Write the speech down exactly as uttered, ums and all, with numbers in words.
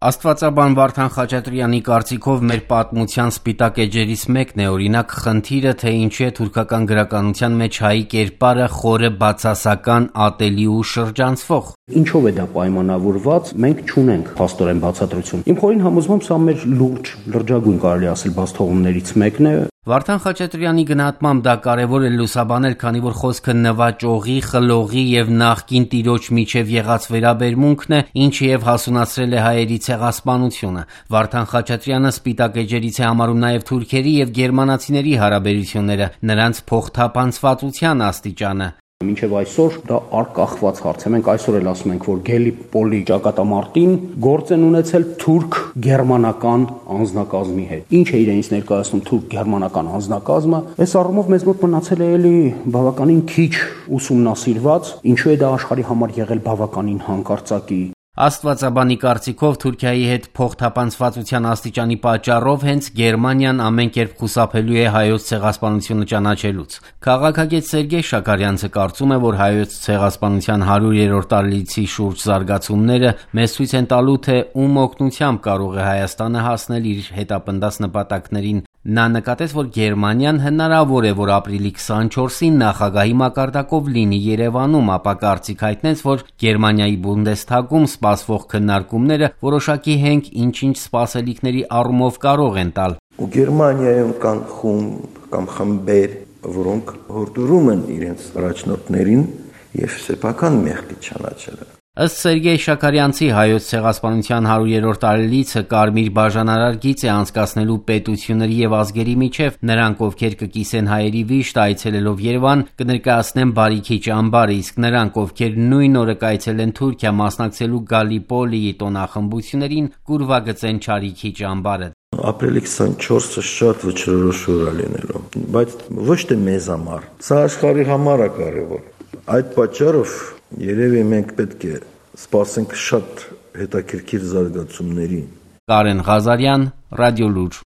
Աստվածաբան Վարդան Խաչատրյանի կարծիքով մեր պատմության սպիտակ էջերից մեկն է օրինակ խնդիրը, թե ինչի է թուրքական գրականության մեջ հայի կերպարը խորը բացասական, ատելի ու շրջանցվող։ Ինչով է դա պայմանավորված, մենք չունենք փաստորեն բացատրություն։ Իմ խորին համոզմամբ սա մեր լուրջ, լրջագույն կարելի ասել բացթողումներից մեկն է։ Վարդան Խաչատրյանի գնահատմամբ դա կարևոր է լուսաբանել, քանի որ խոսքը նվաճողի, խլողի եւ նախկին տիրոջ միջև եղած վերաբերմունքն է, ինչը եւ հասունացրել է հայերի ցեղասպանությունը։ Վարդան Խաչատրյանը սպիտակ էջերից է համարում նաեւ թուրքերի եւ գերմանացիների հարաբերությունները, նրանց փոխթափանցվածության աստիճանը։ Մինչև այսօր դա արկախված հարց է։ Մենք այսօր էլ ասում ենք, որ Գելիպոլի ճակատամարտին գործ են ունեցել թուրք-գերմանական անձնակազմի հետ։ Ինչ է իրենից ներկայացնում թուրք-գերմանական անձնակազմը, այս առումով մեզ մոտ մնացել է էլի բավականին քիչ ուսումնասիրված, ինչու է դա աշխարհի համար եղել բավականին հանկարծակի։ Աստվածաբանի կարծիքով Թուրքիայի հետ փոխթափանցվածության աստիճանի պատճառով հենց Գերմանիան ամեն կերպ խուսափելու է հայոց ցեղասպանությունը ճանաչելուց։ Քաղաքագետ Սերգեյ Շաքարյանցը կարծում է, որ հայոց ցեղասպանության հարյուրերորդ տարելիցի շուրջ զարգացումները մեզ ցույց են տալու, թե ում օգնությամբ կարող է Հայաստանը հասնել իր հետապնդած նպատակներին։ Նա նկատեց, որ Գերմանիան հնարավոր է, որ ապրիլի քսանչորսին նախագահի մակարդակով լինի Երևանում, ապա կարծիք հայտնեց, որ Գերմանիայի Բունդեսթագում սպասվող քննարկումները որոշակի հենք ինչ-ինչ սպասելիքների առումով կարող են տալ։ Ու Գերմանիայում կան խումբ կամ խմբեր, որոնք հորդորում են իրենց առաջնորդներին եւ սեփական մեղքի ճանաչելը։ Ըստ Սերգեյ Շաքարյանցի հայոց ցեղասպանության հարյուրերորդ տարելիցը կարմիր բաժանարար գիծ է անցկացնելու պետությունների եւ ազգերի միջև։ Նրանք, ովքեր կկիսեն հայերի վիշտ այցելելով Երևան, կներկայացնեն բարիքի ճամբարը, իսկ նրանք, ովքեր նույն օրը կայցելեն Թուրքիա մասնակցելու Գալիպոլիի տոնախմբություններին, կուրվագծեն չարիքի ճամբարը։ Ապրիլի քսանչորսը շատ վճռորոշ օր է լինելու, բայց ոչ թե մեզ համար, սա աշխարհի համար է կարևոր։ Այդ պատճառով երևի մենք պետք է սպասենք շատ հետաքրքիր զարգացումների։ Կարեն Ղազարյան, Ռադիոլուր։